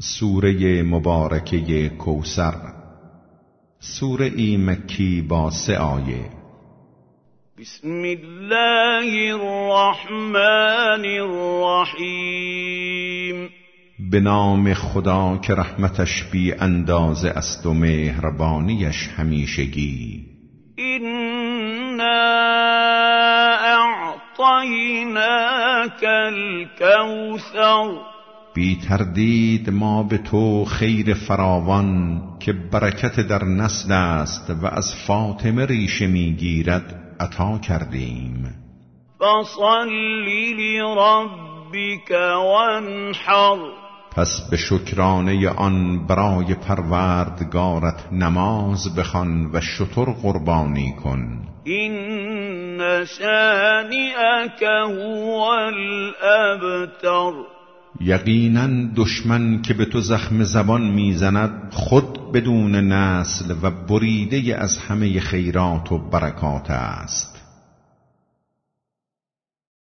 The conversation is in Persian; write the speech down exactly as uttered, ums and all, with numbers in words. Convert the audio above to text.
سوره مبارکه کوثر، سوره ای مکی با سه آیه. بسم الله الرحمن الرحیم. به نام خدا که رحمتش بی اندازه است و مهربانیش همیشگی. اینا اعطیناک الکوثر. بی تردید ما به تو خیر فراوان که برکت در نسل است و از فاطمه ریشه میگیرد عطا کردیم. فصل لربک وانحر. پس به شکرانه آن برای پروردگارت نماز بخوان و شتر قربانی کن. این شانئک هو الابتر. یقینا دشمن که به تو زخم زبان میزند خود بدون نسل و بریده از همه خیرات و برکات است.